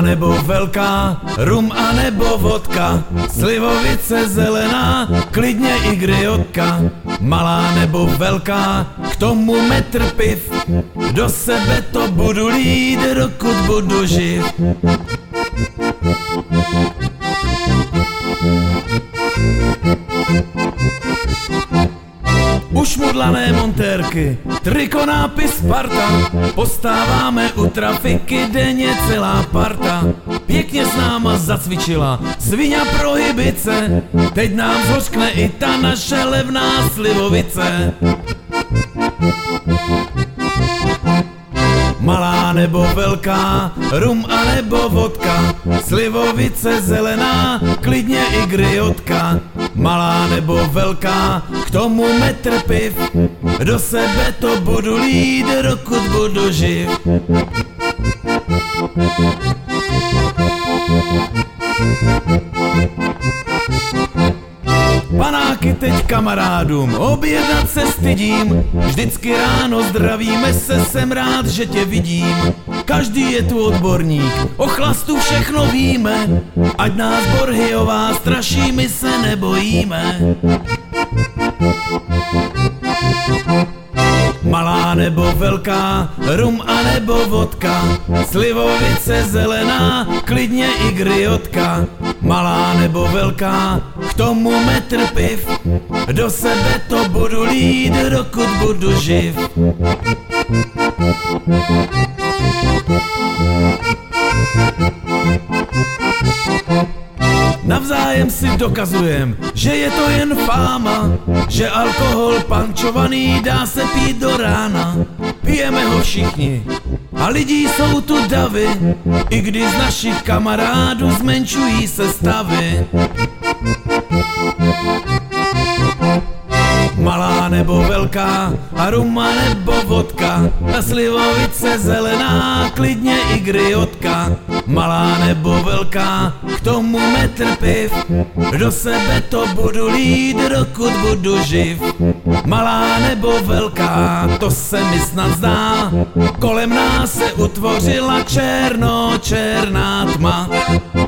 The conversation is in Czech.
nebo velká, rum a nebo vodka, slivovice zelená, klidně i griotka. Malá nebo velká, k tomu metr piv, do sebe to budu lít, dokud budu živ. Ušmudlané montérky, triko nápis Sparta, postáváme u trafiky denně celá parta. Pěkně s náma zacvičila sviňa prohibice, teď nám zhořkne i ta naše levná slivovice. Malá nebo velká, rum a nebo vodka, slivovice zelená, klidně i griotka. Malá nebo velká, k tomu metr piv, do sebe to budu lít, dokud budu živ. Panáky teď kamarádům, objednat se stydím, vždycky ráno zdravíme se, jsem rád, že tě vidím. Každý je tu odborník, o chlastu všechno víme, ať nás Borhyová straší, my se nebojíme. Malá nebo velká, rum a nebo vodka, slivovice zelená, klidně i griotka. Malá nebo velká, k tomu metr piv, do sebe to budu lít, dokud budu živ. Navzájem si dokazujem, že je to jen fáma, že alkohol pančovaný dá se pít do rána. Pijeme ho všichni a lidí jsou tu davy, i když z našich kamarádů zmenšují se stavy. Malá nebo velká, a ruma nebo vodka, a slivovice zelená, klidně i griotka. Malá nebo velká, k tomu metr piv, do sebe to budu lít, dokud budu živ. Malá nebo velká, to se mi snad zdá, kolem nás se utvořila černá tma.